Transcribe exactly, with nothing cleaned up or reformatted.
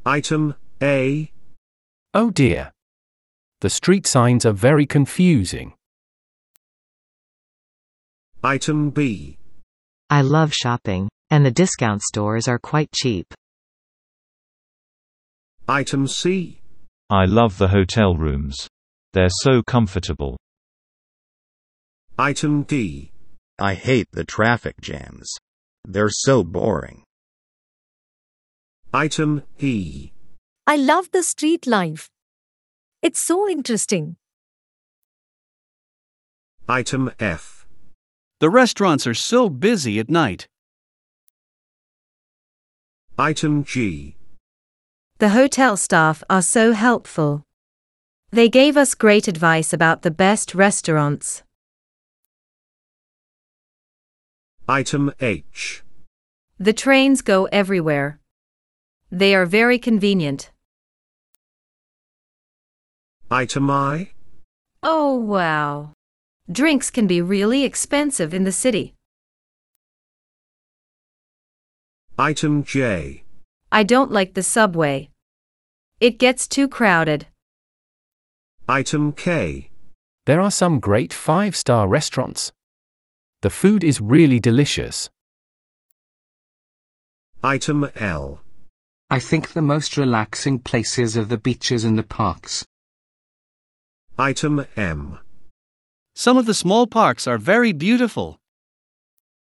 Item A. Oh dear. The street signs are very confusing. Item B. I love shopping, and the discount stores are quite cheap. Item C. I love the hotel rooms. They're so comfortable. Item D. I hate the traffic jams. They're so boring. Item E. I love the street life. It's so interesting. Item F. The restaurants are so busy at night. Item G. The hotel staff are so helpful. They gave us great advice about the best restaurants. Item H. The trains go everywhere. They are very convenient. Item I. Oh wow. Drinks can be really expensive in the city. Item J. I don't like the subway. It gets too crowded. Item K. There are some great five-star restaurants. The food is really delicious. Item L. I think the most relaxing places are the beaches and the parks. Item M. Some of the small parks are very beautiful.